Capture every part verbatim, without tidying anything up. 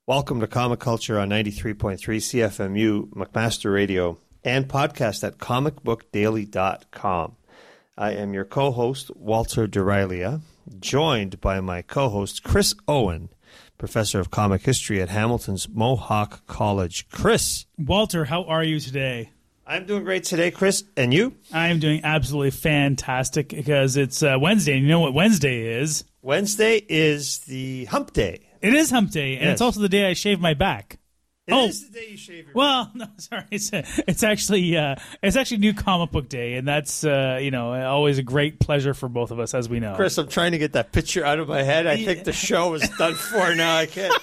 Welcome to Comic Culture on ninety-three point three C F M U, McMaster Radio, and podcast at comic book daily dot com. I am your co-host, Walter Derilia, joined by my co-host, Chris Owen, professor of comic history at Hamilton's Mohawk College. Chris. Walter, how are you today? I'm doing great today, Chris. And you? I'm doing absolutely fantastic because it's uh, Wednesday. And you know what Wednesday is? Wednesday is the hump day. It is hump day, and yes. It's also the day I shave my back. It oh, is the day you shave your well, no, sorry. It's, it's actually uh, it's actually New Comic Book Day, and that's uh, you know always a great pleasure for both of us, as we know. Chris, I'm trying to get that picture out of my head. I think the show is done for now. I can't.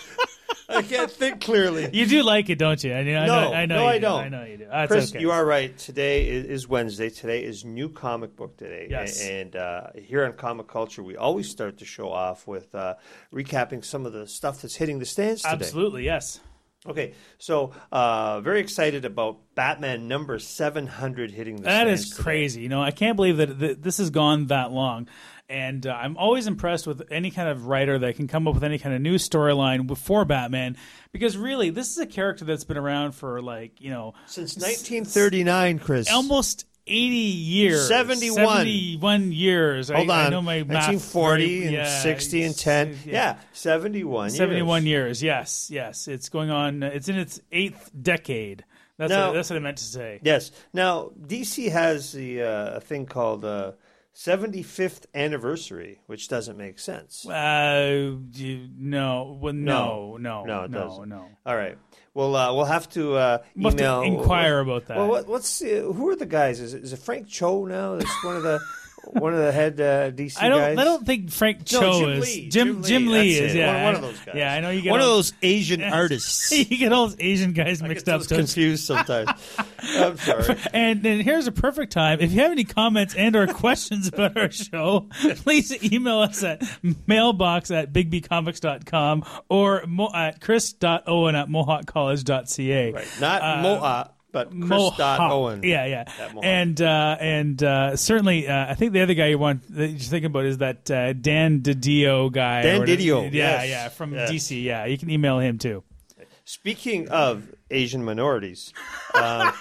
I can't think clearly. You do like it, don't you? I, mean, I no, know, I know no, you I do. don't. I know you do. That's Chris, okay. you are right. Today is, is Wednesday. Today is New Comic Book Day. Yes. And uh, here on Comic Culture, we always start the show off with uh, recapping some of the stuff that's hitting the stands today. Absolutely, yes. Okay, so uh, very excited about Batman number seven hundred hitting the that stands is today. crazy. You know, I can't believe that th- this has gone that long. And uh, I'm always impressed with any kind of writer that can come up with any kind of new storyline for Batman, because really, this is a character that's been around for like, you know... Since nineteen thirty-nine, Chris. Almost eighty years. seventy-one. seventy-one years. Hold I, on. I know my math. nineteen forty right? and yeah. sixty and ten. Yeah, yeah seventy-one seventy-one years. years, yes, yes. It's going on, it's in its eighth decade. That's, now, what, that's what I meant to say. Yes. Now, D C has the uh, a thing called... Uh, seventy-fifth anniversary, which doesn't make sense. Uh, you, no, well, no, no, no, it no, doesn't. no. All right. Well, uh, we'll have to uh, We'll have email. to inquire about that. Well, what, what's uh, who are the guys? Is it, is it Frank Cho now? That's one of the one of the head uh, D C I don't. guys. I don't think Frank Cho no, Jim is. Lee. Jim Jim, Jim Lee, Lee that's is. it. Yeah, one, one of those guys. Yeah, I know you get one all, of those Asian artists. You get all those Asian guys I mixed get up. those confused sometimes. I'm sorry. And, and here's a perfect time. If you have any comments and or questions about our show, please email us at mailbox at big b comics dot com or mo- at chris dot owen at mohawk college dot c a. Right. Not uh, Moa, but Chris Mohawk. dot Owen. Yeah, yeah. And uh, and uh, certainly, uh, I think the other guy you want that you're thinking about is that uh, Dan DiDio guy. Dan or whatever. DiDio. Yeah, yes. yeah, from yes. D C. Yeah, you can email him too. Speaking of Asian minorities, um,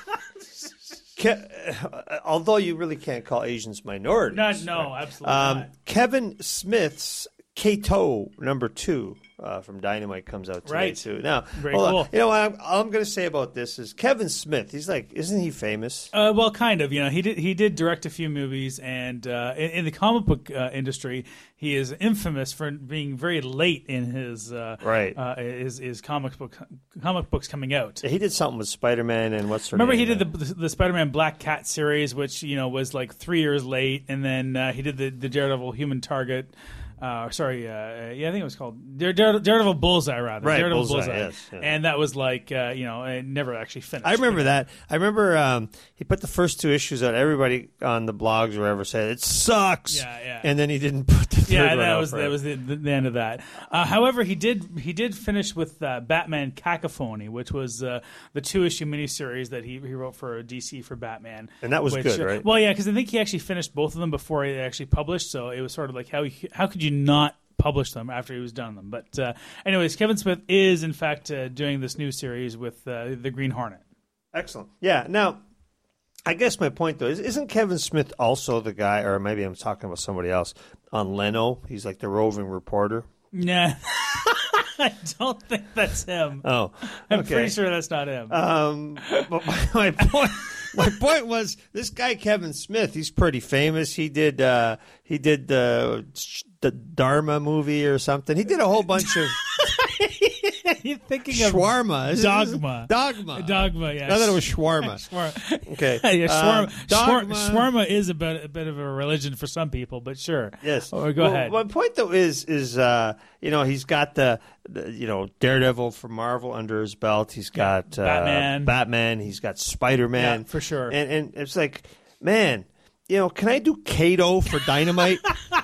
Ke- although you really can't call Asians minorities. Not, no, right? absolutely um, not. Kevin Smith's Kato number two uh, from Dynamite comes out today Right. too. Now, Very hold on. cool. You know what I'm, all I'm going to say about this is Kevin Smith. He's like, isn't he famous? Uh, well, kind of. You know, he did he did direct a few movies, and uh, in, in the comic book uh, industry, he is infamous for being very late in his uh, Right. uh, his, his comic book comic books coming out. He did something with Spider-Man and what's her Remember, name? he did the, the the Spider-Man Black Cat series, which you know was like three years late, and then uh, he did the, the Daredevil Human Target. Uh, sorry, uh, yeah, I think it was called Dare, Dare, Daredevil Bullseye, rather. Right, Daredevil Bullseye, Bullseye. yes, yeah. And that was like, uh, you know, it never actually finished. I remember that. I remember um, he put the first two issues out. Everybody on the blogs or whatever said it sucks. Yeah, yeah. And then he didn't put the third Yeah, one that out was for that it. was the, the, the end of that. Uh, however, he did he did finish with uh, Batman Cacophony, which was uh, the two issue miniseries that he, he wrote for D C for Batman, And that was which, good, uh, right? Well, yeah, because I think he actually finished both of them before he actually published. So it was sort of like how he, how could you not publish them after he was done them? But uh, anyways, Kevin Smith is in fact uh, doing this new series with uh, the Green Hornet. Excellent. Yeah. Now, I guess my point though is, isn't Kevin Smith also the guy, or maybe I'm talking about somebody else on Leno? He's like the roving reporter. Nah, I don't think that's him. Oh, I'm okay. pretty sure that's not him. Um, but my, my point, my point was this guy Kevin Smith. He's pretty famous. He did, uh, he did the the Dharma movie or something. He did a whole bunch of You're thinking of shawarma, Is it- Dogma. Dogma, Dogma, yeah. I thought it was shawarma. Shawarma. Okay, yeah, shawarma, Um, shawar- Dogma. shawarma is a bit, a bit of a religion for some people, but sure. Yes. Oh, go Well, ahead. My point though is is uh, you know he's got the, the you know Daredevil from Marvel under his belt. He's got uh, Batman. Batman. He's got Spider Man Yeah, for sure. And and it's like, man, you know, can I do Kato for Dynamite?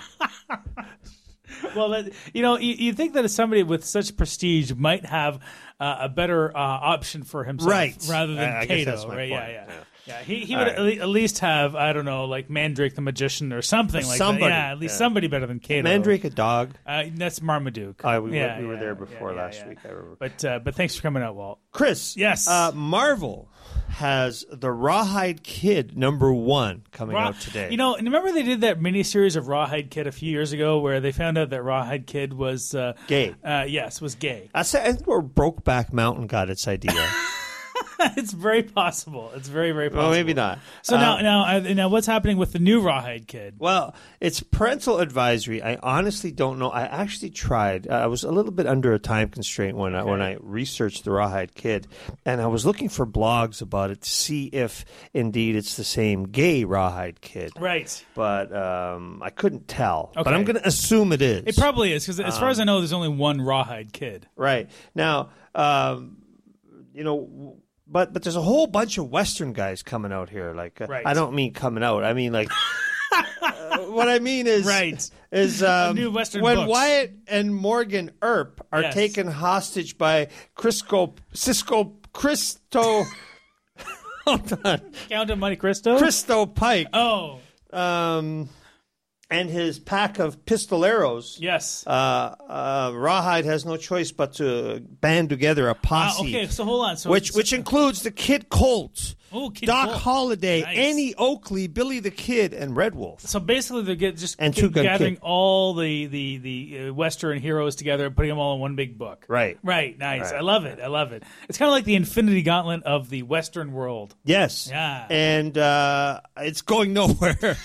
Well, that, you know, you, you think that somebody with such prestige might have uh, a better uh, option for himself, Right. rather than I- I guess Kato, that's my right? point. Yeah, yeah. Yeah. Yeah, he, he would All right. at least have, I don't know, like Mandrake the Magician or something like Somebody, that. Yeah, at least yeah. somebody better than Kato. Mandrake, a dog. Uh, that's Marmaduke. Oh, we, yeah, were, we were yeah, there before yeah, yeah, last yeah. week, I remember. But uh, but thanks for coming out, Walt. Chris. Yes. Uh, Marvel has the Rawhide Kid number one coming Raw- out today. You know, remember they did that miniseries of Rawhide Kid a few years ago where they found out that Rawhide Kid was... Uh, Gay. Uh, yes, was gay. I say, I think where Brokeback Mountain got its idea. It's very possible. It's very, very possible. Well, maybe not. So Uh, now, now, uh, now, what's happening with the new Rawhide Kid? Well, it's parental advisory. I honestly don't know. I actually tried. Uh, I was a little bit under a time constraint when I when I researched the Rawhide Kid, and I was looking for blogs about it to see if indeed it's the same gay Rawhide Kid. Right. But um, I couldn't tell. But Okay. I'm going to assume it is. It probably is because, as far as I know, there's only one Rawhide Kid. Right. Now, um, you know, but but there's a whole bunch of Western guys coming out here. Like, uh, Right. I don't mean coming out. I mean, like, uh, what I mean is, Right. is um, new Western when books. Wyatt and Morgan Earp are Yes. taken hostage by Crisco, Cisco, Christo, hold on, Count of Monte Cristo? Christo Pike, Oh, um, and his pack of pistoleros. yes. Uh, uh, Rawhide has no choice but to band together a Uh, posse, okay, so hold on. So which which includes the Kid Colt, Oh, Kid Doc Colt. Holliday, Nice. Annie Oakley, Billy the Kid, and Red Wolf. So basically, they're get, just And g- Two Gun gathering Kid. all the the the uh, Western heroes together and putting them all in one big book. Right. Right. Nice. Right. I love it. I love it. It's kind of like the Infinity Gauntlet of the Western world, Yes. Yeah. And uh, it's going nowhere.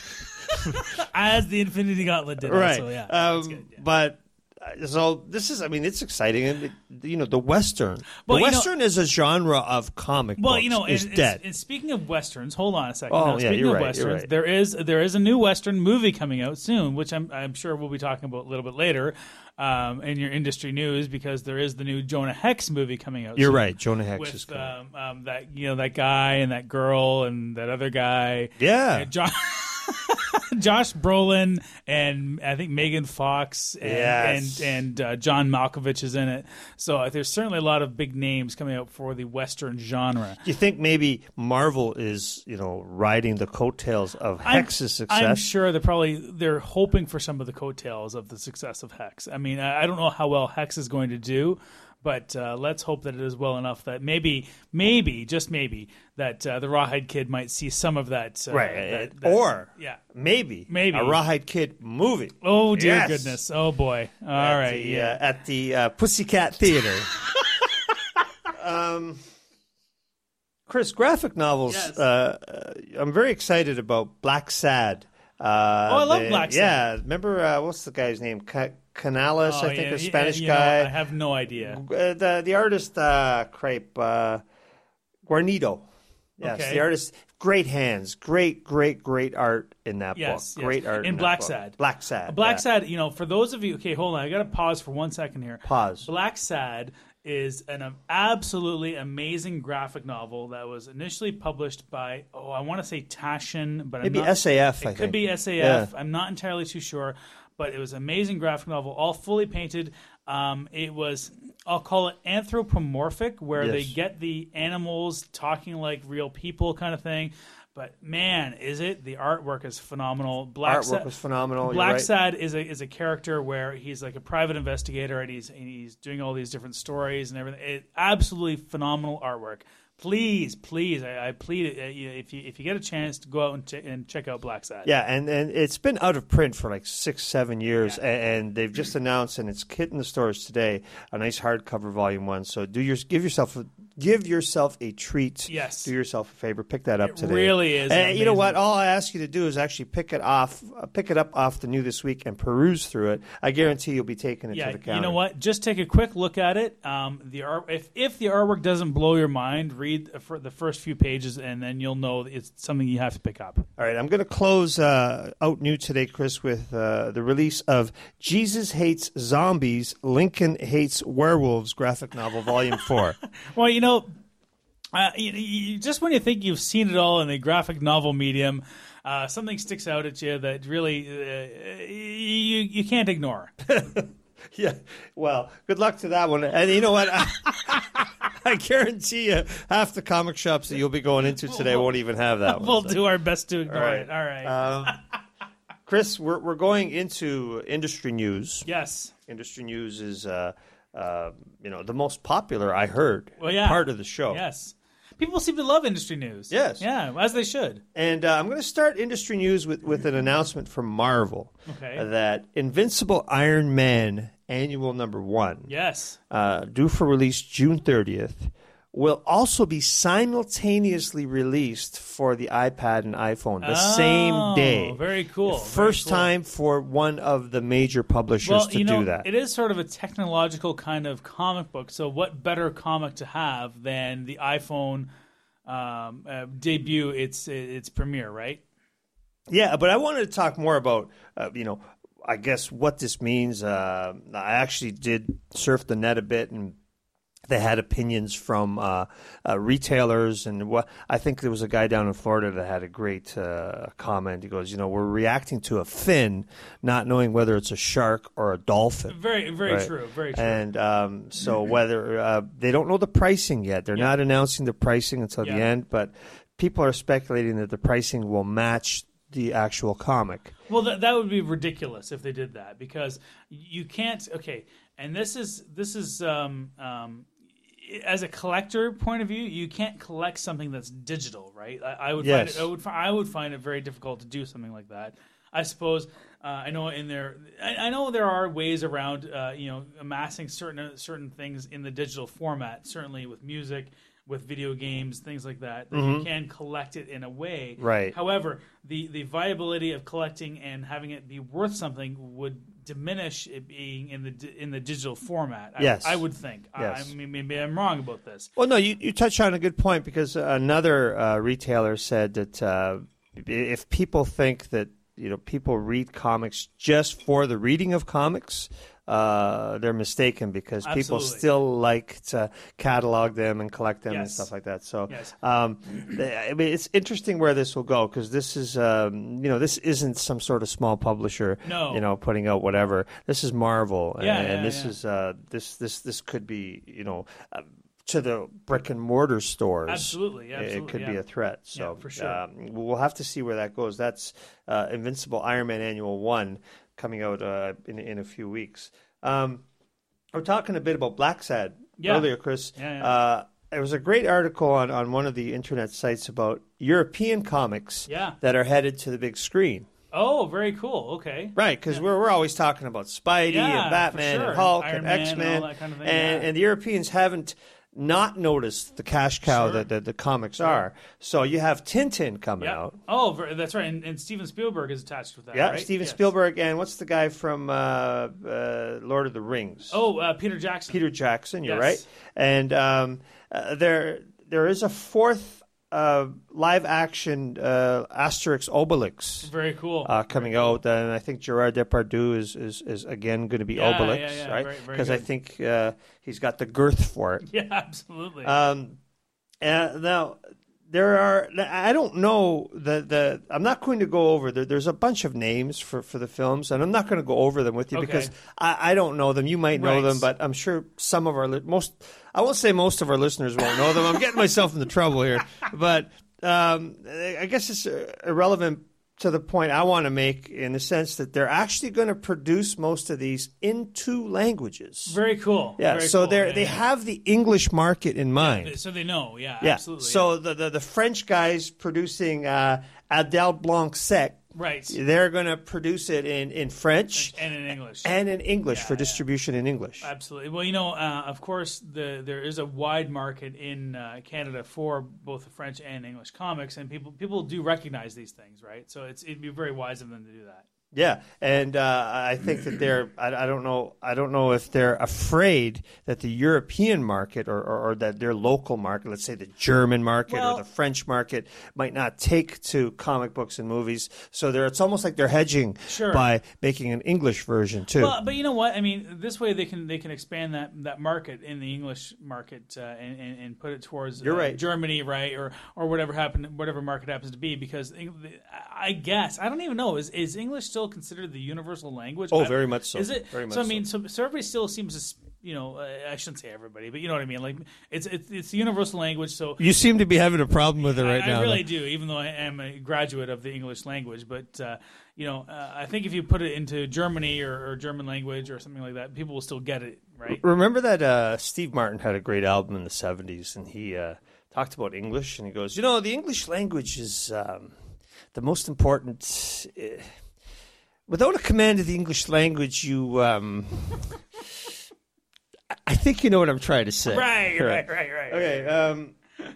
as the Infinity Gauntlet did. right. Also, yeah. Um, That's good, yeah. But uh, so this is, I mean, it's exciting. And, it, you know, the Western. Well, the you know- Western is a genre of comic Well, books. you know, is and, dead. And, and speaking of westerns, hold on a second. Oh, Now, yeah, speaking you're of right, you're westerns, right. there is there is a new western movie coming out soon, which I'm I'm sure we'll be talking about a little bit later um, in your industry news because there is the new Jonah Hex movie coming out. You're soon right. Jonah Hex is With coming. um, um, that you know that guy and that girl and that other guy. Yeah. Uh, Jo- Josh Brolin and I think Megan Fox and Yes. and, and uh, John Malkovich is in it. So uh, there's certainly a lot of big names coming out for the Western genre. Do you think maybe Marvel is, you know, riding the coattails of I'm- Hex's success? I'm sure they're probably they're hoping for some of the coattails of the success of Hex. I mean, I I don't know how well Hex is going to do, but uh, let's hope that it is well enough that maybe, maybe, just maybe, that uh, the Rawhide Kid might see some of that. Uh, Right. that- that- or yeah. maybe, Maybe. a Rawhide Kid movie. Oh dear Yes. goodness! Oh boy! All at right, the, yeah. uh, at the uh, Pussycat Theater. um, Chris, graphic novels. Yes. Uh, uh, I'm very excited about Black Sad. Uh, Oh, I love the- Black Sad. Yeah, remember uh, what's the guy's name? Ca- Canales, Oh, I think, yeah, a yeah, Spanish you know, guy. I have no idea. Uh, the the artist, uh, Crepe, uh, Guarnido. Yes, Okay. the artist. Great hands, great, great, great art in that Yes, book. yes. Great art In that Black book. Sad. Black Sad. Black yeah. Sad, you know, for those of you, okay, hold on, I got to pause for one second here. Pause. Black Sad is an um, absolutely amazing graphic novel that was initially published by, oh, I want to say Taschen, but Maybe I'm not, S A F. It I could think. be S A F. I'm not entirely too sure, but it was an amazing graphic novel, all fully painted. Um, it was, I'll call it anthropomorphic, where they Yes. get the animals talking like real people, kind of thing. But man, is it the artwork is phenomenal. Black Artwork Sad, was phenomenal. You're Black right. Sad is a is a character where he's like a private investigator and he's and he's doing all these different stories and everything. It, absolutely phenomenal artwork. Please, please, I, I plead it, uh, you- if you if you get a chance to go out and, ch- and check out Black Sad. Yeah, and, and it's been out of print for like six, seven years, a- and, they've just announced, and it's hitting the stores today, a nice hardcover volume one. So do your give yourself a, give yourself a treat. Yes. do yourself a favor, pick that up It today. really is And you know amazing. what? All I ask you to do is actually pick it off, uh, pick it up off the New This Week, and peruse through it. I guarantee you'll be taking it Yeah, to the counter. you know what? Just take a quick look at it. Um, the art, if if the artwork doesn't blow your mind, read the fir- the first few pages, and then you'll know it's something you have to pick up. All right, I'm going to close uh, out new today, Chris, with uh, the release of Jesus Hates Zombies, Lincoln Hates Werewolves graphic novel, Volume four. Well, you know, uh, you, you, just when you think you've seen it all in the graphic novel medium, uh, something sticks out at you that really uh, you you can't ignore. Yeah, well, good luck to that one. And you know what? I guarantee you, half the comic shops that you'll be going into today We'll- won't even have that one. We'll so. do our best to ignore All right. it. All right. Um, Chris, we're we're going into industry news. yes. Industry news is, uh, uh, you know, the most popular. I heard Well, yeah. part of the show. Yes. People seem to love industry news. Yes. Yeah, as they should. And uh, I'm going to start industry news with, with an announcement from Marvel Okay. uh, that Invincible Iron Man Annual Number One, Yes. uh, due for release June thirtieth, will also be simultaneously released for the iPad and iPhone the same Oh, day. Very cool. First very cool. time for one of the major publishers well, to you know, do that. It is sort of a technological kind of comic book. So, what better comic to have than the iPhone um, uh, debut? Its its premiere, right? Yeah, but I wanted to talk more about, uh, you know, I guess what this means. Uh, I actually did surf the net a bit, and they had opinions from uh, uh, retailers. And what I think there was a guy down in Florida that had a great uh, comment. He goes, you know, we're reacting to a fin, not knowing whether it's a shark or a dolphin. Very, very Right. true. Very true. And um, so whether uh, they don't know the pricing yet, they're Yeah. not announcing the pricing until the Yeah. end, but people are speculating that the pricing will match the actual comic. Well, that that would be ridiculous if they did that, because you can't. Okay, and this is this is um, um, as a collector point of view, you can't collect something that's digital, right? I, I would Yes. find it, I would fi- I would find it very difficult to do something like that. I suppose uh, I know in there. I, I know there are ways around, uh, you know, amassing certain certain things in the digital format. Certainly with music, with video games, things like that, that you can collect it in a way. Right. However, the, the viability of collecting and having it be worth something would diminish it being in the di- in the digital format. I, Yes. I would think. Yes. I, I mean, maybe I'm wrong about this. Well, no, you, you touched on a good point, because another uh, retailer said that uh, if people think that, you know, people read comics just for the reading of comics, uh, they're mistaken, because people Absolutely. still like to catalog them and collect them and Yes. stuff like that. So, Yes. um, I mean, it's interesting where this will go, because this is, um, you know, this isn't some sort of small publisher, No. you know, putting out whatever. This is Marvel, Yeah, and, yeah, and this yeah. is uh, this this this could be, you know. Uh, to the brick and mortar stores, Absolutely, it- absolutely, it could yeah. be a threat. So Yeah, for sure. um, we'll have to see where that goes. That's uh, Invincible Iron Man Annual One coming out uh, in in a few weeks. Um, we're talking a bit about Black Sad Yeah. earlier, Chris. Yeah, yeah. Uh, there was a great article on, on one of the internet sites about European comics Yeah. that are headed to the big screen. Oh, very cool. Okay. Right, because we're we're always talking about Spidey Yeah, and Batman for sure. and Hulk Iron and Man X and Men, all that kind of thing, and yeah. and the Europeans haven't not noticed the cash cow Sure. that the, the comics are. So you have Tintin coming Yeah. out. Oh, ver- that's right. And, and Steven Spielberg is attached with that. Yeah, right? Steven Yes. Spielberg, and what's the guy from uh, uh, Lord of the Rings? Oh, uh, Peter Jackson. Peter Jackson. You're Yes. right. And um, uh, there there is a fourth uh, live action uh, Asterix Obelix. Very cool. Uh, coming out, and I think Gerard Depardieu is, is, is again going to be Yeah, Obelix, yeah, yeah. right? Very- very Because I good. think uh, he's got the girth for it. yeah, absolutely. Um, uh, now there are. I don't know the the. I'm not going to go over. There, there's a bunch of names for, for the films, and I'm not going to go over them with you Okay. because I, I don't know them. You might know Right. them, but I'm sure some of our li- most. I won't say most of our listeners won't know them. I'm getting myself into trouble here, but um, I guess it's uh, irrelevant to the point I want to make, in the sense that they're actually going to produce most of these in two languages. Very cool. Yeah, Very so cool. they Yeah, they yeah. have the English market in mind. So they know. Yeah, Yeah. absolutely. So the, the the French guys producing uh, Adèle Blanc-Sec, right. they're going to produce it in, in French And in English. and in English Yeah, for yeah. distribution in English. Absolutely. Well, you know, uh, of course, the there is a wide market in uh, Canada for both the French and English comics, and people people do recognize these things, right? So it's it'd be very wise of them to do that. Yeah, and uh, I think that they're. I, I don't know. I don't know if they're afraid that the European market or, or, or that their local market, let's say the German market Well- or the French market, might not take to comic books and movies. So they're. It's almost like they're hedging Sure. by making an English version too. Well, but you know what? I mean, this way they can they can expand that, that market in the English market uh, and, and and put it towards You're uh, right. Germany, right, or or whatever happen whatever market happens to be. Because I guess I don't even know is is English still considered the universal language? Oh, I- very much so. Is it? Very much so I mean, so. so, so everybody still seems to you know, uh, I shouldn't say everybody, but you know what I mean. Like it's it's it's the universal language. So You seem to be having a problem with it right I, now. I really though. do, even though I am a graduate of the English language. But uh, you know, uh, I think if you put it into Germany or, or German language or something like that, people will still get it, right? Remember that uh, Steve Martin had a great album in the seventies, and he uh, talked about English, and he goes, you know, the English language is um, the most important. Uh, without a command of the English language, you. Um, I think you know what I'm trying to say. Right, right, right, right. Okay, um,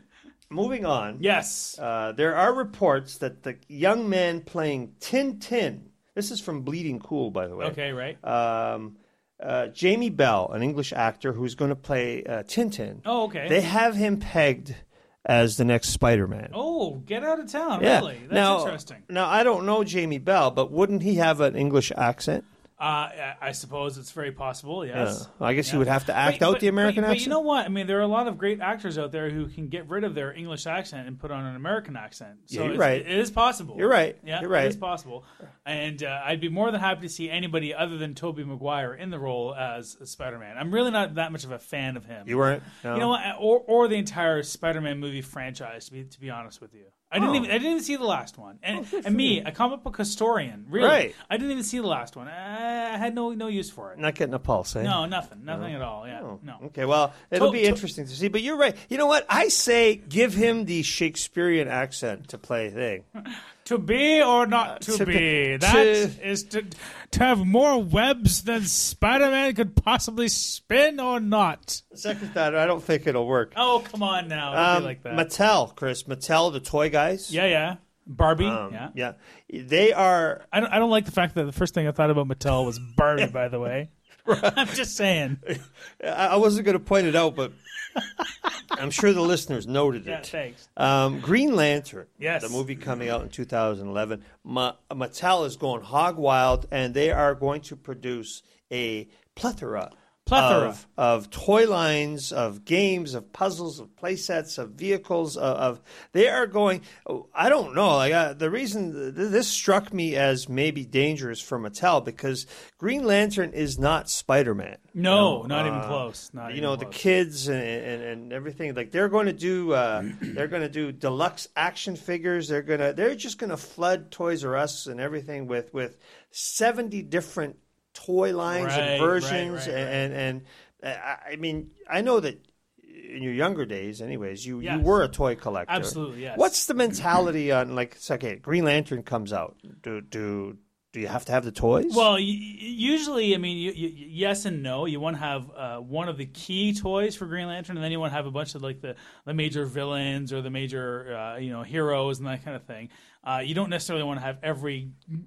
moving on. Yes. Uh, there are reports that the young man playing Tintin, this is from Bleeding Cool, by the way. Okay, right. Um, uh, Jamie Bell, an English actor who's going to play uh, Tintin. Oh, okay. They have him pegged as the next Spider-Man. Oh, get out of town, yeah. really? That's now, interesting. Now, I don't know Jamie Bell, but wouldn't he have an English accent? Uh, I- I suppose it's very possible, yes. Uh, I guess Yeah. he would have to act But- out but- the American but, accent. But you know what? I mean, there are a lot of great actors out there who can get rid of their English accent and put on an American accent. So Yeah, you're it's, right. It is possible. You're right. Yeah, You're right. It is possible. And uh, I'd be more than happy to see anybody other than Tobey Maguire in the role as Spider-Man. I'm really not that much of a fan of him. You weren't? No. You know what? Or, or the entire Spider-Man movie franchise, to be, to be honest with you. I didn't Oh. even I didn't even see the last one, and and me, a comic book historian, really, Right. I didn't even see the last one. I, I had no no use for it. Not getting a pulse, eh? No, nothing, nothing at all. Yeah, Oh, no. Okay, well, it'll To- be to- interesting to see. But you're right. You know what? I say give him the Shakespearean accent to play thing. To be or not to, Uh, to be, be- that to- is to to have more webs than Spider-Man could possibly spin or not. Second thought, I don't think it'll work. Oh, come on now, don't Um, be like that. Mattel, Chris, Mattel, the toy guys. yeah, yeah, Barbie. Um, yeah, yeah. They are. I don't. I don't like the fact that the first thing I thought about Mattel was Barbie. By the way, I'm just saying. I I wasn't going to point it out, but I'm sure the listeners noted Yeah, it. thanks. Um, Green Lantern, Yes. the movie coming out in two thousand eleven. Ma- Mattel is going hog wild, and they are going to produce a plethora, Plethora. Of, of toy lines, of games, of puzzles, of play sets, of vehicles. Of, of they are going. I don't know. Like uh, the reason th- this struck me as maybe dangerous for Mattel because Green Lantern is not Spider-Man. No, you know? not even Uh, close. Not you even know the close. kids and, and, and everything like they're going to do uh, they're going to do deluxe action figures. They're gonna they're just going to flood Toys R Us and everything with with seventy different toy lines Right, and versions right, right, and and, and uh, I mean I know that in your younger days anyways you, Yes. you were a toy collector. Absolutely, yes. What's the mentality on like it's okay Green Lantern comes out do do do you have to have the toys? Well, y- y- usually, I mean, you, you, yes and no. You want to have uh, one of the key toys for Green Lantern, and then you want to have a bunch of like the, the major villains or the major uh, you know heroes and that kind of thing. Uh, you don't necessarily want to have every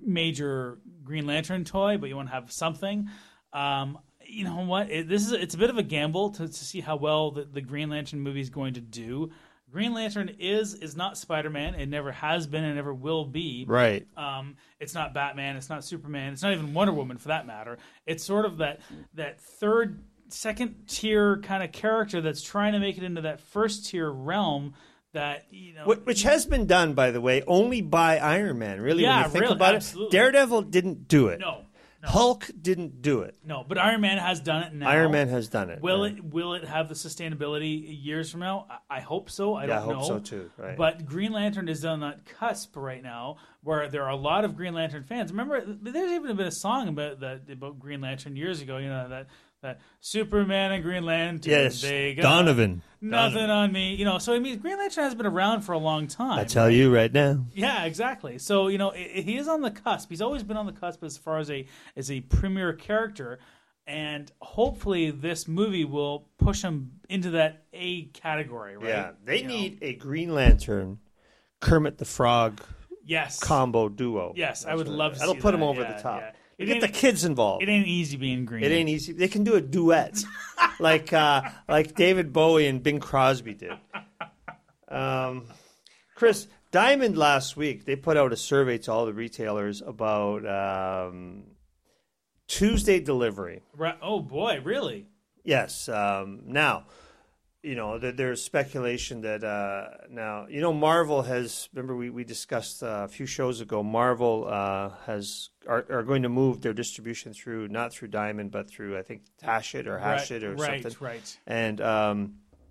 major Green Lantern toy, but you want to have something. Um, you know what? It, this is it's a bit of a gamble to, to see how well the, the Green Lantern movie is going to do. Green Lantern is is not Spider-Man. It never has been and never will be. right. Um, it's not Batman. It's not Superman. It's not even Wonder Woman for that matter. It's sort of that that third, second tier kind of character that's trying to make it into that first tier realm. That you know, Wh- Which has been done, by the way, only by Iron Man. Really, Yeah, when you think really, about absolutely. it, Daredevil didn't do it. no, no, Hulk didn't do it. no. But Iron Man has done it now. Iron Man has done it. Will yeah. it will it have the sustainability years from now? I, I hope so. I Yeah, I don't hope know. so too. Right. But Green Lantern is on that cusp right now, where there are a lot of Green Lantern fans. Remember, there's even been a song about that about Green Lantern years ago. You know that that Superman and Green Lantern. yes, they got Donovan. Nothing Donovan. on me. You know, so I mean, Green Lantern has been around for a long time. I tell you right now. Yeah, exactly. So you know, i i- he is on the cusp. He's always been on the cusp as far as a as a premier character, and hopefully this movie will push him into that A category. Right? Yeah, they You know? need a Green Lantern, Kermit the Frog yes combo duo. Yes, I That's would what- love to That'll see put that. them over Yeah, the top. yeah. You It get the ain't- kids involved. It ain't easy being green. It ain't easy. They can do a duet, like uh, like David Bowie and Bing Crosby did. Um, Chris, Diamond last week they put out a survey to all the retailers about um, Tuesday delivery. Right. Oh boy, really? Yes. Um, now, you know, there, there's speculation that uh, now, you know, Marvel has, remember we, we discussed uh, a few shows ago, Marvel uh, has are, are going to move their distribution through, not through Diamond, but through, I think, Hachette or Hachette or right, something. Right, right. And um,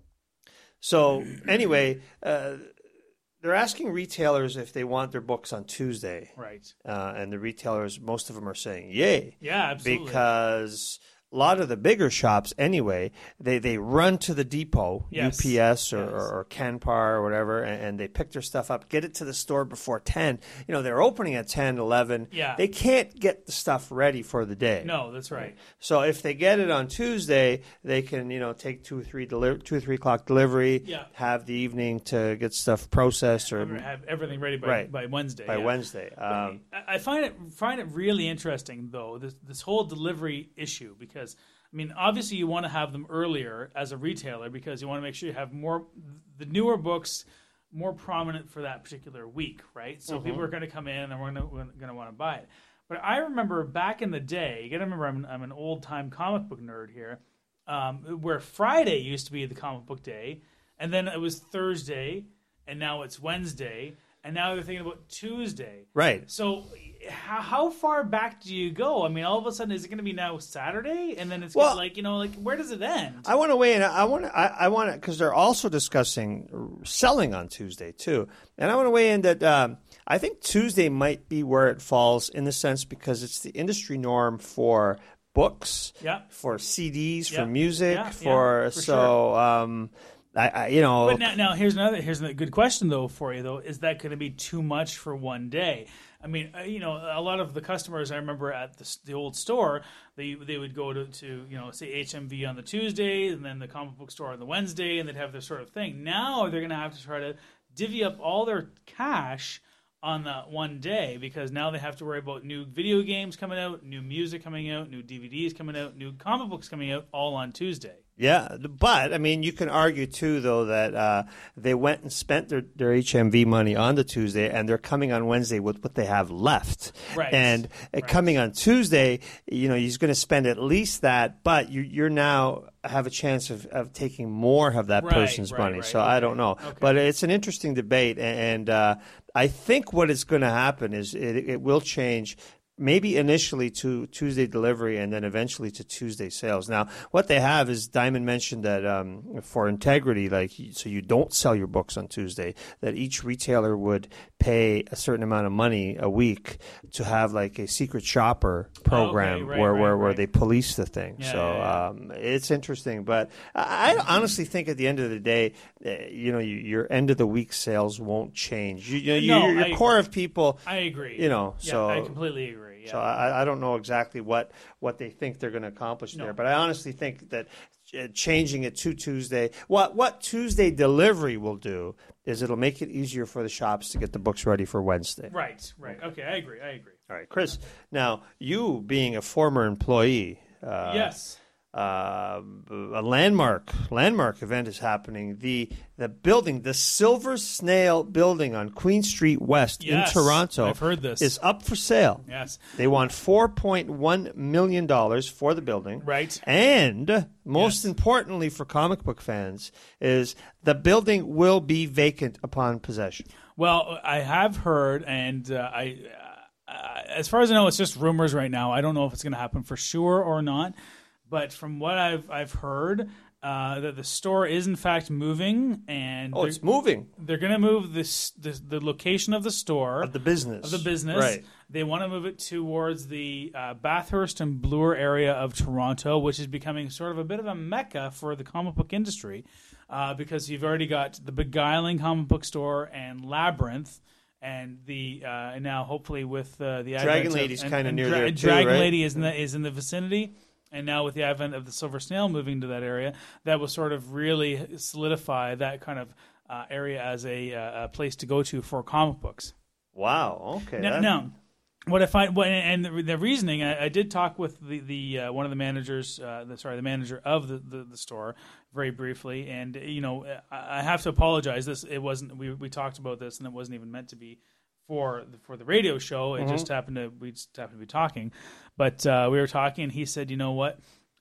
so, anyway, uh, they're asking retailers if they want their books on Tuesday. Right. Uh, and the retailers, most of them are saying, yay. Yeah, absolutely. Because a lot of the bigger shops, anyway, they, they run to the depot, yes. U P S or, yes. or, or Canpar or whatever, and, and they pick their stuff up, get it to the store before ten. You know, they're opening at ten, eleven. Yeah. They can't get the stuff ready for the day. No, that's right. So if they get it on Tuesday, they can, you know, take two or three, deli- two or three o'clock delivery, yeah. have the evening to get stuff processed. or Have everything ready by, right. by Wednesday. By yeah. Wednesday. Um, I I find it find it really interesting, though, this this whole delivery issue, because I mean, obviously you want to have them earlier as a retailer because you want to make sure you have more the newer books more prominent for that particular week, right? So mm-hmm. people are going to come in and they're going to going to want to buy it. But I remember back in the day, you got to remember I'm, I'm an old time comic book nerd here, um, where Friday used to be the comic book day, and then it was Thursday, and now it's Wednesday. And now they're thinking about Tuesday. Right. So how, how far back do you go? I mean, all of a sudden, is it going to be now Saturday? And then it's well, gonna, like, you know, like, where does it end? I want to weigh in. I want to, I, I want to, because they're also discussing selling on Tuesday, too. And I want to weigh in that um, I think Tuesday might be where it falls in the sense because it's the industry norm for books, yeah. for C Ds, yeah. for music, yeah, for, yeah, for so, sure. um, I, I, you know. But now, now here's another here's a good question though for you though. Is that going to be too much for one day? I mean, uh, you know, a lot of the customers I remember at the, the old store, they they would go to, to you know say H M V on the Tuesday and then the comic book store on the Wednesday, and they'd have their sort of thing. Now they're going to have to try to divvy up all their cash on that one day because now they have to worry about new video games coming out, new music coming out, new D V Ds coming out, new comic books coming out, all on Tuesday. Yeah, but, I mean, you can argue, too, though, that uh, they went and spent their, their H M V money on the Tuesday, and they're coming on Wednesday with what they have left. Right. And uh, right. coming on Tuesday, you know, he's going to spend at least that, but you, you're now have a chance of, of taking more of that right, person's right, money. right. So okay. I don't know. Okay. But it's an interesting debate, and uh, I think what is going to happen is it, it will change maybe initially to Tuesday delivery and then eventually to Tuesday sales. Now, what they have is Diamond mentioned that um, for integrity, like so you don't sell your books on Tuesday, that each retailer would pay a certain amount of money a week to have like a secret shopper program okay, right, where, right, where, where right. they police the thing. Yeah, so yeah, yeah. Um, it's interesting. But I, I honestly think at the end of the day, uh, you know, you, your end of the week sales won't change. You, you know, No, your, I your core agree. of people, I agree. you know, yeah, so I completely agree. Yeah. So I, I don't know exactly what, what they think they're going to accomplish No. there, but I honestly think that uh, changing it to Tuesday, what what Tuesday delivery will do is it'll make it easier for the shops to get the books ready for Wednesday. Right, right. Okay, I agree. I agree. All right, Chris. Now you being a former employee, uh, yes. Uh, a landmark landmark event is happening. The the building, the Silver Snail building on Queen Street West Yes, in Toronto, I've heard this. is up for sale. Yes. They want four point one million dollars for the building. Right. And most Yes. importantly for comic book fans is the building will be vacant upon possession. Well, I have heard, and uh, I, uh, as far as I know, it's just rumors right now. I don't know if it's going to happen for sure or not. But from what I've I've heard, uh, that the store is in fact moving, and Oh, it's moving. They're going to move this, this the location of the store Of the business. of the business. Right. They want to move it towards the uh, Bathurst and Bloor area of Toronto, which is becoming sort of a bit of a mecca for the comic book industry, uh, because you've already got the Beguiling comic book store and Labyrinth. And the uh, now hopefully with uh, the Dragon advent of- Lady's and- kinda and near Dra- there too, Dragon right? Lady is in the is in the vicinity. And now with the advent of the Silver Snail moving to that area, that will sort of really solidify that kind of uh, area as a, uh, a place to go to for comic books. Wow. Okay. Now, that- now what I find, what, and the, the reasoning, I, I did talk with the, the uh, one of the managers, uh, the, sorry, the manager of the, the, the store very briefly, and you know, I, I have to apologize. This it wasn't. We we talked about this, and it wasn't even meant to be for the, for the radio show. It Mm-hmm. just happened to we just happened to be talking, but uh, we were talking, and he said, you know what,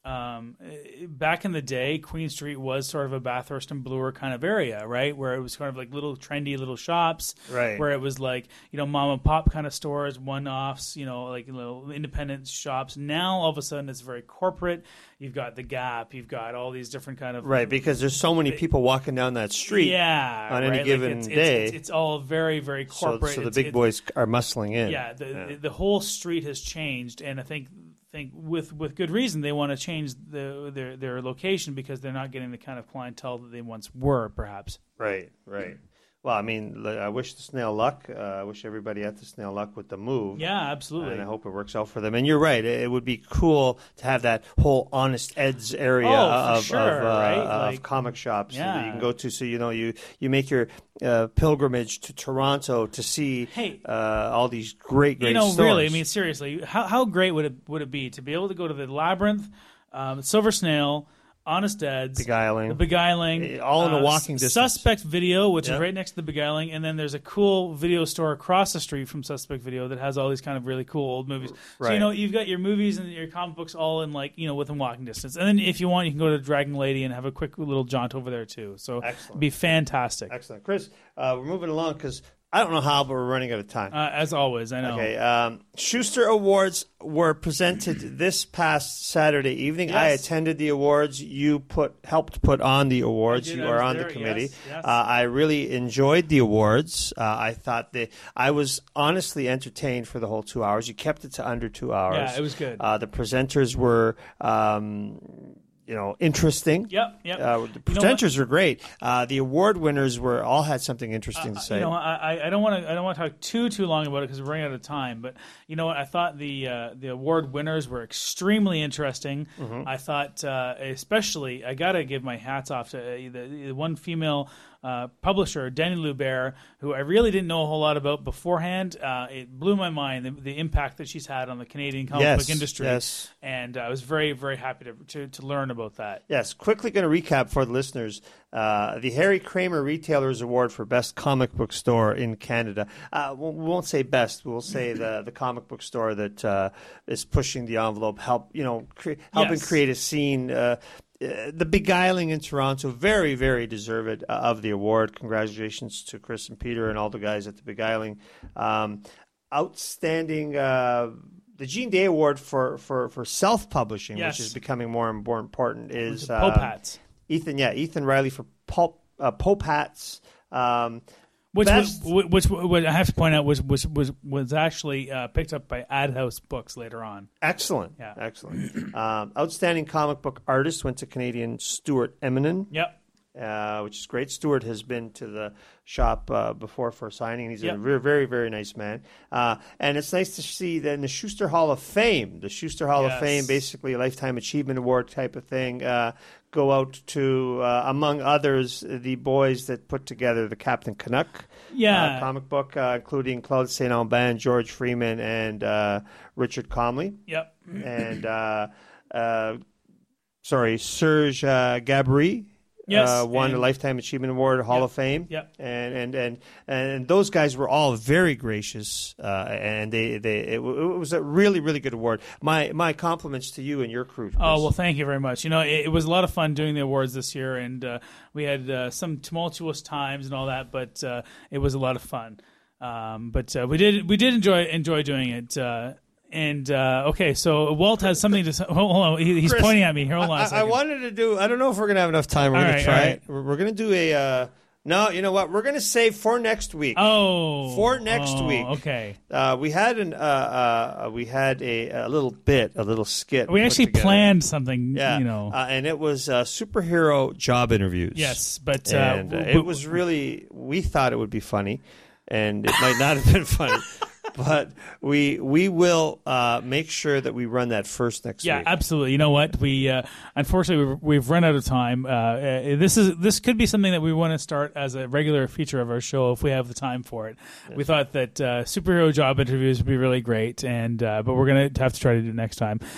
um, back in the day, Queen Street was sort of a Bathurst and Bloor kind of area, right? Where it was kind of like little trendy little shops, Right. where it was like, you know, mom and pop kind of stores, one-offs, you know, like little independent shops. Now, all of a sudden, it's very corporate. You've got the Gap. You've got all these different kind of... Right, because there's so many people walking down that street yeah, on any right? given like it's, day. It's, it's, it's all very, very so, corporate. so the It's- big it's- boys are muscling in. Yeah, the, the the whole street has changed, and I think think with with good reason they want to change the their their location because they're not getting the kind of clientele that they once were, perhaps. Right, right. Well, I mean, l- I wish the Snail luck. Uh, I wish everybody had the Snail luck with the move. Yeah, absolutely. And I hope it works out for them. And you're right. It, it would be cool to have that whole Honest Ed's area Oh, for of, sure, of, uh, right? of Like- comic shops that Yeah. you can go to. So, you know, you, you make your uh, pilgrimage to Toronto to see Hey. uh, all these great, great you know, stores. really, I mean, seriously, how how great would it would it be to be able to go to the Labyrinth, um, Silver Snail, Honest Ed's, Beguiling. the Beguiling, All in a uh, walking S- distance. Suspect Video, which Yep. is right next to the Beguiling, and then there's a cool video store across the street from Suspect Video that has all these kind of really cool old movies. So Right. you know, you've got your movies and your comic books all in like you know within walking distance, and then if you want, you can go to Dragon Lady and have a quick little jaunt over there too. So Excellent. it'd be fantastic. Excellent. Chris, uh, we're moving along because I don't know how, but we're running out of time. Uh, as always, I know. Okay. Um, Schuster Awards were presented this past Saturday evening. I Yes. attended the awards. You put helped put on the awards. I did. You I are was on there. the committee. Yes, yes. Uh, I really enjoyed the awards. Uh, I thought that I was honestly entertained for the whole two hours. You kept it to under two hours. Yeah, it was good. Uh, the presenters were. Um, you know, interesting. Yep, yep. Uh, the You know what? presenters were great. Uh, the award winners were all had something interesting to say. You know, I, I don't want to. I don't want to talk too too long about it because we're running out of time. But you know what? I thought the uh, the award winners were extremely interesting. Mm-hmm. I thought, uh, especially, I got to give my hats off to uh, the, the one female uh, publisher, Danny Lubert, who I really didn't know a whole lot about beforehand. Uh, it blew my mind the, the impact that she's had on the Canadian comic Yes, book industry, yes. and I was very very happy to to, to learn about that. Yes, quickly going to recap for the listeners. Uh, the Harry Kramer Retailers Award for Best Comic Book Store in Canada. Uh, we won't say best. We'll say the, the comic book store that uh, is pushing the envelope, help you know, cre- helping Yes. create a scene. Uh, uh, the Beguiling in Toronto, very, very deserved uh, of the award. Congratulations to Chris and Peter and all the guys at the Beguiling. Um, outstanding. Uh, The Gene Day Award for, for, for self-publishing, Yes. which is becoming more and more important, is The Pope um, hats. Ethan, yeah, Ethan Riley for Pulp, uh, Pope Hats. Um, Which, best- was, which, which I have to point out was was was was actually uh, picked up by Ad House Books later on. excellent, Yeah. excellent. um, outstanding comic book artist went to Canadian Stuart Eminem, Yep. uh, which is great. Stuart has been to the shop uh, before for signing. He's Yep. a very, very, very nice man. Uh, and it's nice to see that in the Schuster Hall of Fame, the Schuster Hall Yes. of Fame, basically a Lifetime Achievement Award type of thing, uh, go out to, uh, among others, the boys that put together the Captain Canuck Yeah. uh, comic book, uh, including Claude Saint Aubin, George Freeman, and uh, Richard Comley. Yep. And, uh, uh, sorry, Serge uh, Gabri. Yes, uh, won and- a Lifetime Achievement Award, Hall Yep, of Fame. yep. And, and and and those guys were all very gracious, uh, and they they it, w- it was a really really good award. My my compliments to you and your crew. Chris. Oh well, thank you very much. You know, it, it was a lot of fun doing the awards this year, and uh, we had uh, some tumultuous times and all that, but uh, it was a lot of fun. Um, but uh, we did we did enjoy enjoy doing it. Uh, and uh, okay, so Walt has something to say. Hold on, he, he's Chris, pointing at me. Hold on a I, I second. wanted to do. I don't know if we're gonna have enough time. We're All gonna right, try all right. it. We're, we're gonna do a. Uh, no, you know what? We're gonna save for next week. Oh, For next oh, week. Okay. Uh, we had an uh, uh, we had a, a little bit, a little skit. We put actually together. planned something. Yeah, You know. uh, and it was uh, superhero job interviews. yes, but uh, and uh, w- it was really. We thought it would be funny, and it might not have been funny, but we we will uh, make sure that we run that first next Yeah, week. absolutely. You know what? We uh, unfortunately we've, we've run out of time. Uh, uh, this is this could be something that we want to start as a regular feature of our show if we have the time for it. We thought that uh, superhero job interviews would be really great, and uh, but we're gonna have to try to do it next time. Uh,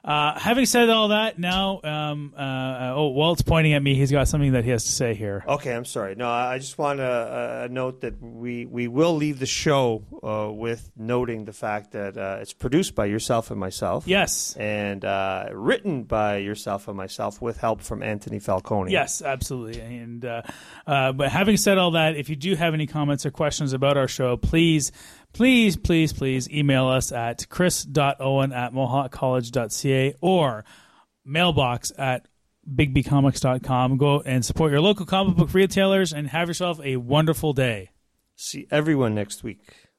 Uh, having said all that, now, um, uh, oh, Walt's pointing at me. He's got something that he has to say here. Okay, I'm sorry. No, I just want to uh, note that we, we will leave the show uh, with noting the fact that uh, it's produced by yourself and myself. Yes. And uh, written by yourself and myself with help from Anthony Falcone. Yes, absolutely. And uh, uh, but having said all that, if you do have any comments or questions about our show, please, please, please, please email us at chris dot owen at mohawk college dot c a or mailbox at big b comics dot com. Go and support your local comic book retailers and have yourself a wonderful day. See everyone next week.